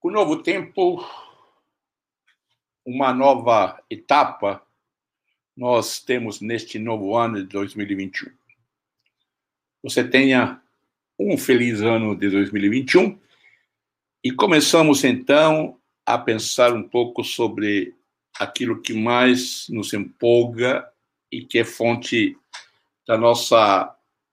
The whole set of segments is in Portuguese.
O novo tempo, uma nova etapa, nós temos neste novo ano de 2021. Você tenha um feliz ano de 2021 e começamos então a pensar um pouco sobre aquilo que mais nos empolga e que é fonte da nossa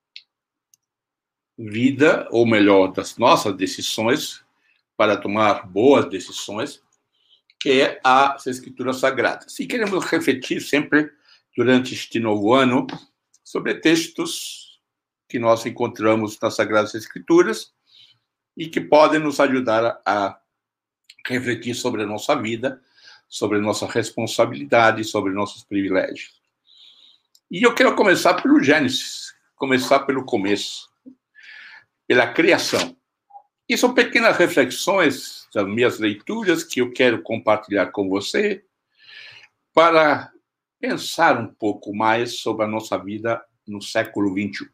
vida, ou melhor, das nossas decisões, para tomar boas decisões, que é as Escrituras Sagradas. E queremos refletir sempre, durante este novo ano, sobre textos que nós encontramos nas Sagradas Escrituras e que podem nos ajudar a refletir sobre a nossa vida, sobre a nossa responsabilidade, sobre nossos privilégios. E eu quero começar pelo Gênesis, começar pelo começo, pela criação. E são pequenas reflexões das minhas leituras que eu quero compartilhar com você para pensar um pouco mais sobre a nossa vida no século XXI.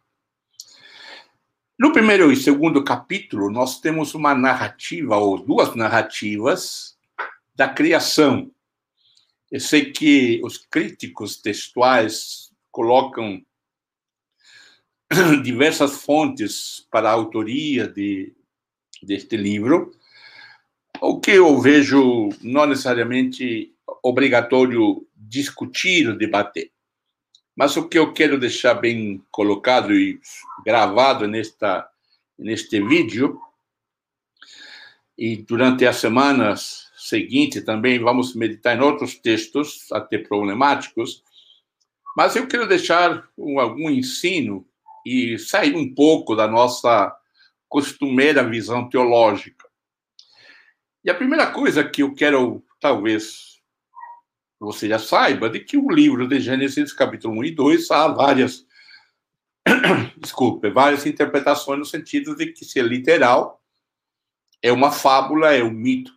No primeiro e segundo capítulo, nós temos uma narrativa, ou duas narrativas, da criação. Eu sei que os críticos textuais colocam diversas fontes para a autoria deste livro, o que eu vejo não necessariamente obrigatório discutir ou debater. Mas o que eu quero deixar bem colocado e gravado neste vídeo, e durante as semanas seguintes também vamos meditar em outros textos, até problemáticos, mas eu quero deixar algum ensino e sair um pouco da nossa costumeira visão teológica. E a primeira coisa que eu quero, talvez você já saiba, de que o livro de Gênesis, capítulo 1 e 2, há várias interpretações no sentido de que, se é literal, é uma fábula, é um mito.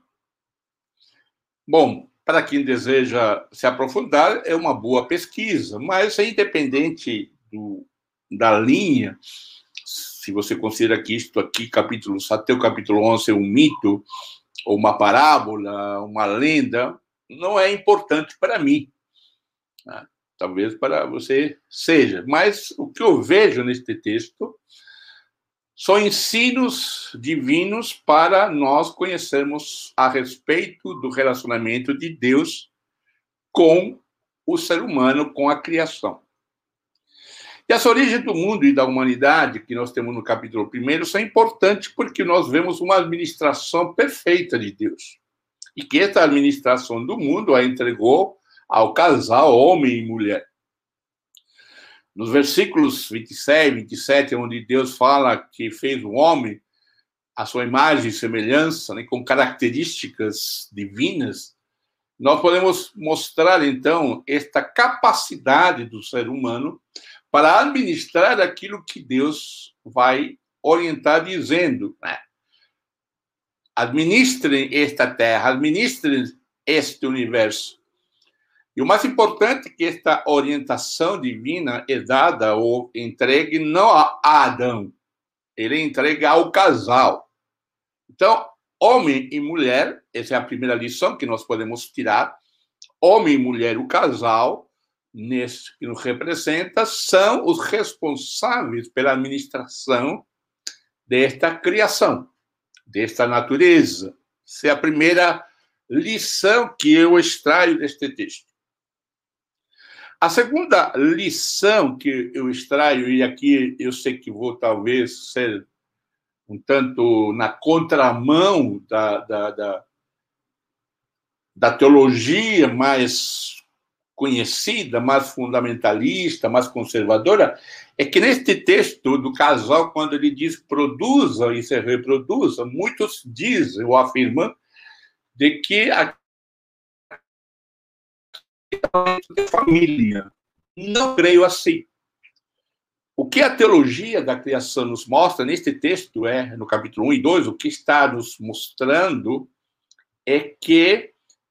Bom, para quem deseja se aprofundar, é uma boa pesquisa, mas é independente da linha. Se você considera que isto aqui, até o capítulo 11, é um mito, ou uma parábola, uma lenda, não é importante para mim. Talvez para você seja. Mas o que eu vejo neste texto são ensinos divinos para nós conhecermos a respeito do relacionamento de Deus com o ser humano, com a criação. E as origens do mundo e da humanidade, que nós temos no capítulo 1, são importantes porque nós vemos uma administração perfeita de Deus. E que esta administração do mundo a entregou ao casal, homem e mulher. Nos versículos 26 e 27, onde Deus fala que fez o homem à sua imagem e semelhança, né, com características divinas, nós podemos mostrar, então, esta capacidade do ser humano para administrar aquilo que Deus vai orientar dizendo, né? Administrem esta terra, administrem este universo. E o mais importante é que esta orientação divina é dada ou entregue não a Adão, ele entrega ao casal. Então, homem e mulher, essa é a primeira lição que nós podemos tirar, homem e mulher, o casal, nesse que nos representa, são os responsáveis pela administração desta criação, desta natureza. Essa é a primeira lição que eu extraio deste texto. A segunda lição que eu extraio, e aqui eu sei que vou talvez ser um tanto na contramão da teologia mais conhecida, mais fundamentalista, mais conservadora, é que neste texto do casal, quando ele diz produza e se reproduza, muitos dizem ou afirmam de que a família. Não creio assim. O que a teologia da criação nos mostra neste texto, no capítulo 1 e 2, o que está nos mostrando é que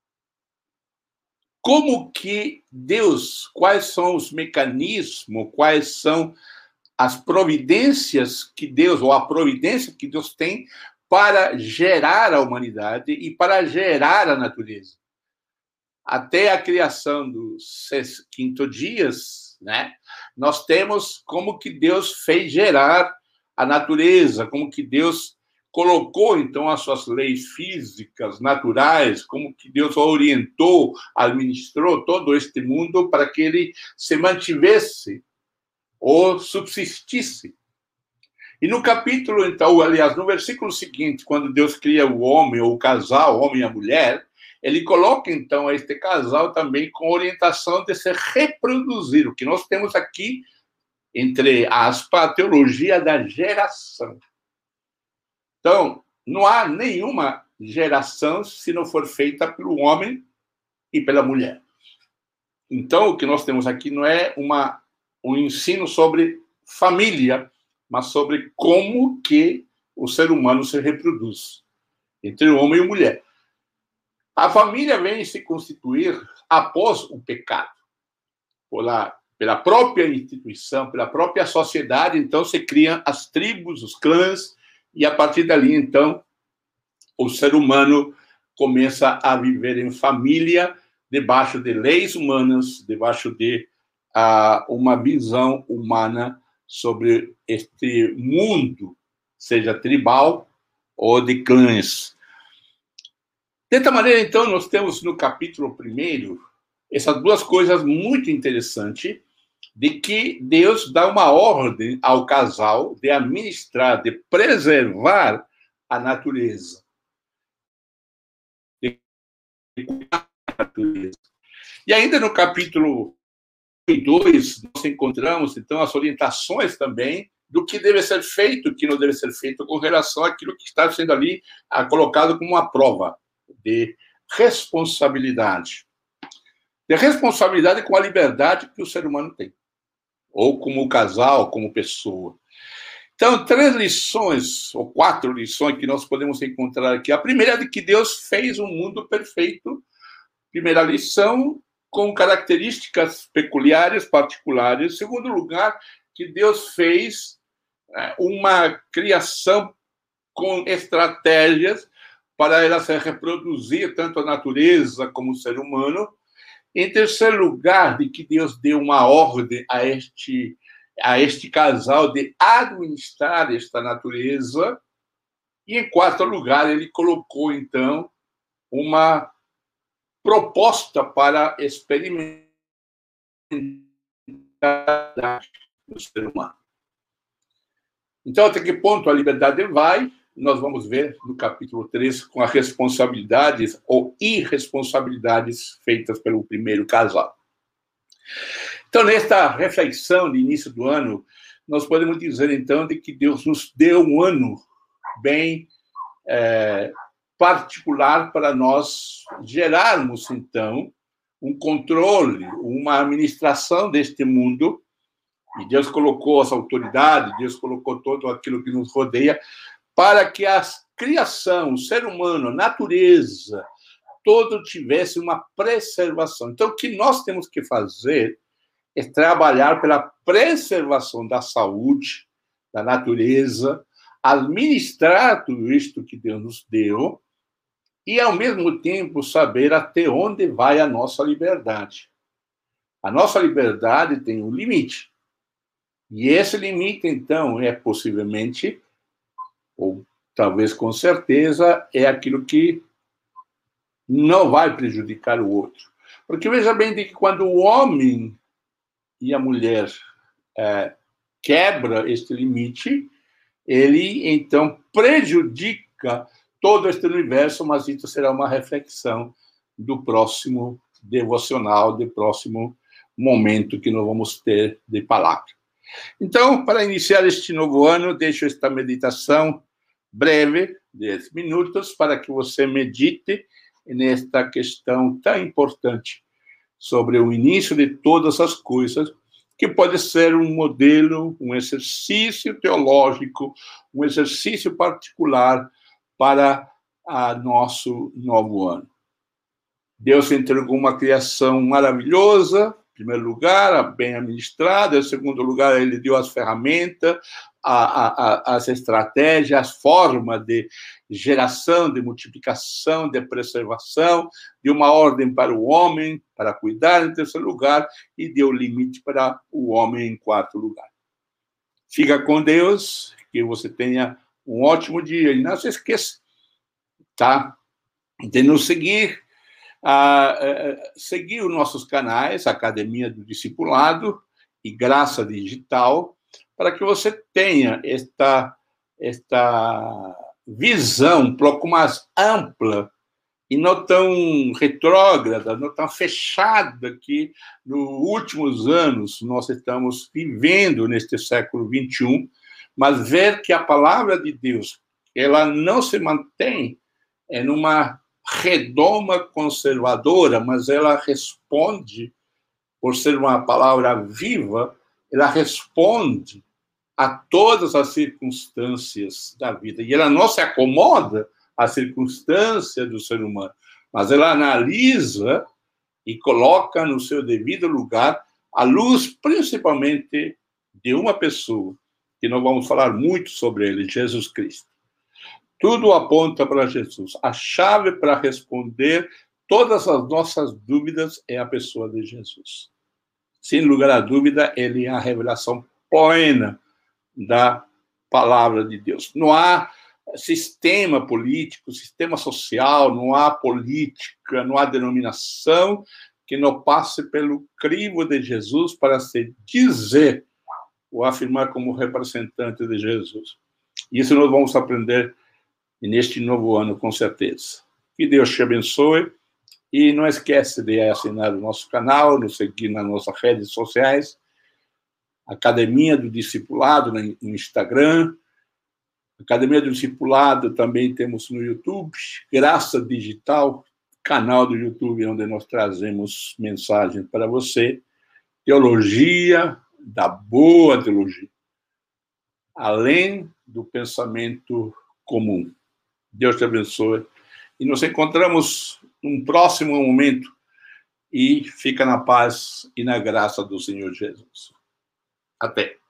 como que Deus, quais são os mecanismos, quais são as providências que Deus, ou a providência que Deus tem para gerar a humanidade e para gerar a natureza. Até a criação dos 5 dias, né, nós temos como que Deus fez gerar a natureza, como que Deus colocou, então, as suas leis físicas, naturais, como que Deus orientou, administrou todo este mundo para que ele se mantivesse ou subsistisse. E no capítulo, então, aliás, no versículo seguinte, quando Deus cria o homem, ou o casal, o homem e a mulher, ele coloca, então, este casal também com orientação de se reproduzir. O que nós temos aqui, entre aspas, a teologia da geração. Então, não há nenhuma geração se não for feita pelo homem e pela mulher. Então, o que nós temos aqui não é um ensino sobre família, mas sobre como que o ser humano se reproduz entre o homem e a mulher. A família vem se constituir após o pecado, pela própria instituição, pela própria sociedade. Então, se criam as tribos, os clãs, e a partir dali, então, o ser humano começa a viver em família, debaixo de leis humanas, debaixo de uma visão humana sobre este mundo, seja tribal ou de clãs. Dessa maneira, então, nós temos no capítulo 1 essas duas coisas muito interessantes, de que Deus dá uma ordem ao casal de administrar, de preservar a natureza. E ainda no capítulo 2, nós encontramos, então, as orientações também do que deve ser feito, o que não deve ser feito com relação àquilo que está sendo ali colocado como uma prova de responsabilidade. De responsabilidade com a liberdade que o ser humano tem, ou como casal, como pessoa. Então, 3 lições, ou 4 lições que nós podemos encontrar aqui. A primeira é de que Deus fez um mundo perfeito. Primeira lição, com características peculiares, particulares. Em segundo lugar, que Deus fez uma criação com estratégias para ela se reproduzir, tanto a natureza como o ser humano. Em terceiro lugar, de que Deus deu uma ordem a este casal de administrar esta natureza. E, em quarto lugar, ele colocou, então, uma proposta para experimentar o ser humano. Então, até que ponto a liberdade vai? Nós vamos ver no capítulo 3 com as responsabilidades ou irresponsabilidades feitas pelo primeiro casal. Então, nesta reflexão de início do ano, nós podemos dizer, então, de que Deus nos deu um ano bem particular para nós gerarmos, então, um controle, uma administração deste mundo. E Deus colocou as autoridades, Deus colocou todo aquilo que nos rodeia, para que a criação, o ser humano, a natureza, todo tivesse uma preservação. Então, o que nós temos que fazer é trabalhar pela preservação da saúde, da natureza, administrar tudo isto que Deus nos deu e, ao mesmo tempo, saber até onde vai a nossa liberdade. A nossa liberdade tem um limite. E esse limite, então, é possivelmente, ou talvez com certeza, é aquilo que não vai prejudicar o outro. Porque veja bem que quando o homem e a mulher quebra este limite, ele, então, prejudica todo este universo, mas isso será uma reflexão do próximo devocional, do próximo momento que nós vamos ter de palavra. Então, para iniciar este novo ano, deixo esta meditação breve, 10 minutos, para que você medite nesta questão tão importante sobre o início de todas as coisas, que pode ser um modelo, um exercício teológico, um exercício particular para nosso novo ano. Deus entregou uma criação maravilhosa, primeiro lugar, bem administrada. Em segundo lugar, ele deu as ferramentas, as estratégias, as formas de geração, de multiplicação, de preservação, de uma ordem para o homem, para cuidar, em terceiro lugar, e deu limite para o homem em quarto lugar. Fica com Deus, que você tenha um ótimo dia. E não se esqueça, tá? De nos seguir, seguir os nossos canais, Academia do Discipulado e Graça Digital, para que você tenha esta visão um pouco mais ampla e não tão retrógrada, não tão fechada que, nos últimos anos, nós estamos vivendo neste século XXI, mas ver que a palavra de Deus, ela não se mantém numa redoma conservadora, mas ela responde, por ser uma palavra viva, ela responde a todas as circunstâncias da vida. E ela não se acomoda às circunstâncias do ser humano, mas ela analisa e coloca no seu devido lugar a luz, principalmente, de uma pessoa, que nós vamos falar muito sobre ele, Jesus Cristo. Tudo aponta para Jesus. A chave para responder todas as nossas dúvidas é a pessoa de Jesus. Sem lugar a dúvida, ele é a revelação plena da palavra de Deus. Não há sistema político, sistema social, não há política, não há denominação que não passe pelo crivo de Jesus para se dizer ou afirmar como representante de Jesus. Isso nós vamos aprender neste novo ano, com certeza. Que Deus te abençoe. E não esquece de assinar o nosso canal, nos seguir nas nossas redes sociais, Academia do Discipulado no Instagram, Academia do Discipulado também temos no YouTube, Graça Digital, canal do YouTube, onde nós trazemos mensagens para você, teologia, da boa teologia, além do pensamento comum. Deus te abençoe. E nos encontramos num próximo momento. E fica na paz e na graça do Senhor Jesus. Até.